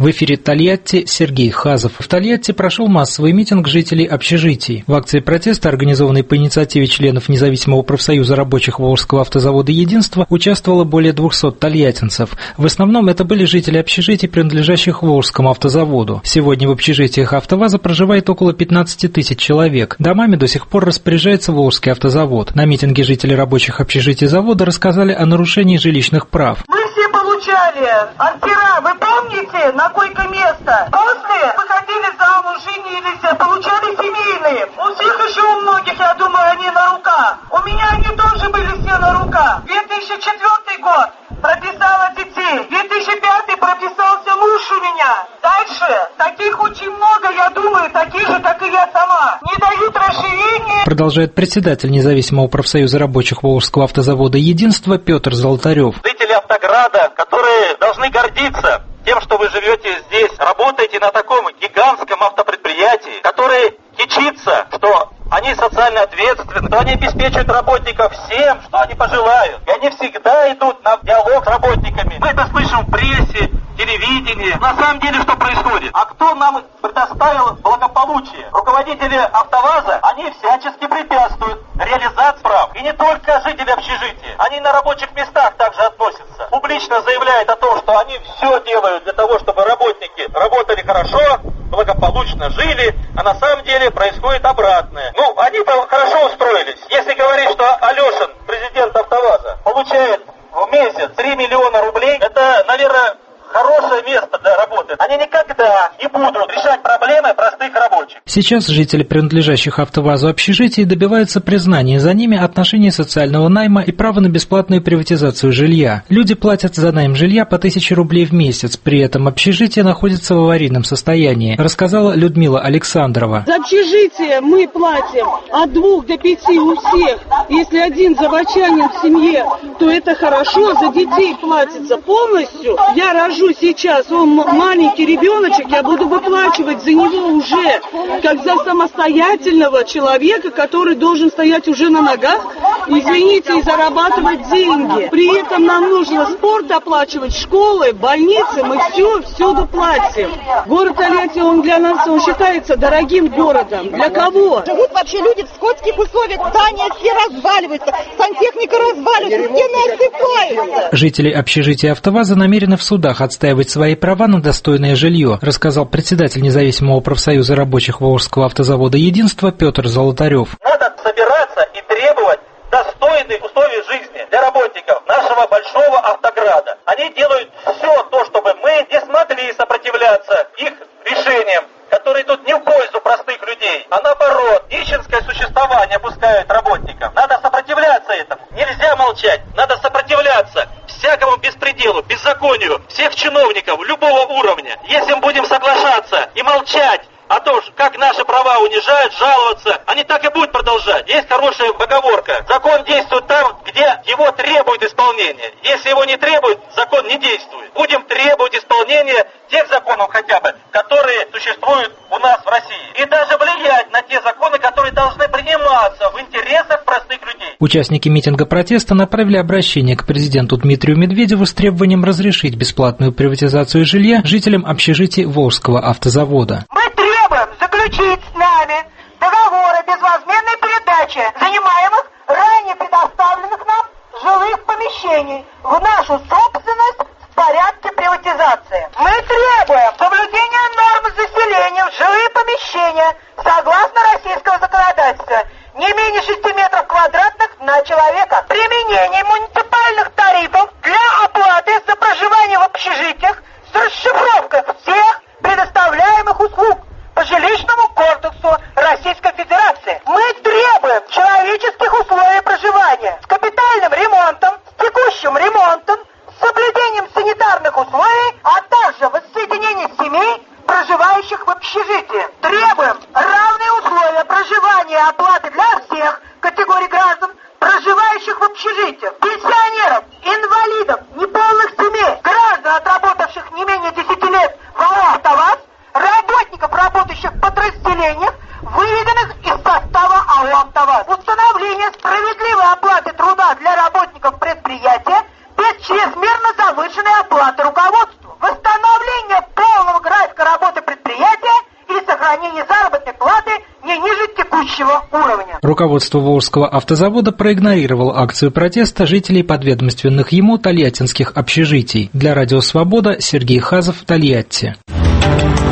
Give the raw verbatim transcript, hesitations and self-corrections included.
В эфире Тольятти Сергей Хазов. В Тольятти прошел массовый митинг жителей общежитий. В акции протеста, организованной по инициативе членов Независимого профсоюза рабочих Волжского автозавода «Единство», участвовало более двухсот тольяттинцев. В основном это были жители общежитий, принадлежащих Волжскому автозаводу. Сегодня в общежитиях АвтоВАЗа проживает около пятнадцати тысяч человек. Домами до сих пор распоряжается Волжский автозавод. На митинге жители рабочих общежитий завода рассказали о нарушении жилищных прав. Получали антира, вы помните, на койко-место? После выходили замуж, женились, получали семейные. У всех еще у многих, я думаю, они на руках. У меня они тоже были все на руках. две тысячи четвёртый год прописала детей. две тысячи пятый прописался муж у меня. Дальше таких очень много, я думаю, таких же, как и я сама. Не дают расширения. Продолжает председатель Независимого профсоюза рабочих Волжского автозавода «Единство» Петр Золотарев. Жители Автограда, которые должны гордиться тем, что вы живете здесь, работаете на таком гигантском автопредприятии, который кичится, что они социально ответственны, что они обеспечивают работников всем, что они пожелают. И они всегда идут на диалог с работниками. Мы это слышим в прессе, телевидении. На самом деле, что происходит? А кто нам предоставил благополучие? Руководители АвтоВАЗа, они всячески препятствуют реализации прав. И не только жители общежития. Они на рабочих местах также относятся. Публично заявляют о том, что они все делают для того, чтобы работники работали хорошо, благополучно жили, а на самом деле происходит обратное. Ну, они хорошо устроились. Если говорить, что Алешин, президент АвтоВАЗа, получает в месяц три миллиона рублей, это, наверное, хорошее место для работы. Они никогда не будут решать проблемы простых рабочих. Сейчас жители принадлежащих АвтоВАЗу общежитий добиваются признания за ними отношений социального найма и права на бесплатную приватизацию жилья. Люди платят за найм жилья по тысяче рублей в месяц, при этом общежитие находится в аварийном состоянии, рассказала Людмила Александрова. За общежитие мы платим от двух до пяти у всех. Если один заводчанин в семье, то это хорошо, за детей платится полностью. Я рожу сейчас, он маленький ребеночек, я буду выплачивать за него уже, как за самостоятельного человека, который должен стоять уже на ногах, извините, и зарабатывать деньги. При этом нам нужно спорт оплачивать, школы, больницы, мы все, всюду платим. Город Тольятти, он для нас, он считается дорогим городом. Для кого? Живут вообще люди в скотских условиях, здания все разваливаются, сантехника разваливается, стены осыпаются. Жители общежития АвтоВАЗа намерены в судах отстаивать свои права на достойное жилье, рассказал председатель Независимого профсоюза рабочих Волжского автозавода «Единство» Петр Золотарев. Надо собираться и требовать достойных условий жизни для работников нашего большого Автограда. Они делают все то, чтобы мы не смогли сопротивляться их решениям, которые тут не в пользу простых людей, а наоборот, нищенское существование пускают работникам. Надо сопротивляться этому. Нельзя молчать, надо сопротивляться всякому беспределу, беззаконию всех чиновников любого уровня. Если мы будем соглашаться и молчать о том, как наши права унижают, жаловаться, они так и будут продолжать. Есть хорошая поговорка. Закон действует там, где его требует исполнения. Если его не требует, закон не действует. Будем требовать исполнения тех законов хотя бы, которые существуют у нас в России. И даже влиять на те законы, которые должны приниматься в интересах простых людей. Участники митинга протеста направили обращение к президенту Дмитрию Медведеву с требованием разрешить бесплатную приватизацию жилья жителям общежитий Волжского автозавода. Мы требуем заключить с нами договоры безвозмездной передачи занимаемых ранее предоставленных нам жилых помещений в нашу собственность в порядке приватизации. Мы требуем соблюдения норм заселения в жилые помещения согласно российского законодательства не менее шести метров квадратных на человека. Применение муниципальных тарифов для оплаты за проживание в общежитиях с расшифровкой всех предоставляемых услуг по жилищному кодексу Российской Федерации. Мы требуем человеческих условий проживания с капитальным ремонтом, с текущим ремонтом, с соблюдением санитарных условий, а также воссоединение семей, проживающих в общежитии. Требуем равные условия проживания и оплаты для всех категорий граждан, проживающих в общежитиях, пенсионеров, инвалидов, неполных семей, граждан, отработавших не менее десяти лет в АО «АвтоВАЗ», работников, работающих в подразделениях, выведенных из состава АО «АвтоВАЗ». Установление справедливой оплаты труда для работников предприятия без чрезмерно завышенной оплаты руководству. Восстановление полного Руководство Волжского автозавода проигнорировало акцию протеста жителей подведомственных ему тольяттинских общежитий. Для радио «Свобода» Сергей Хазов, Тольятти.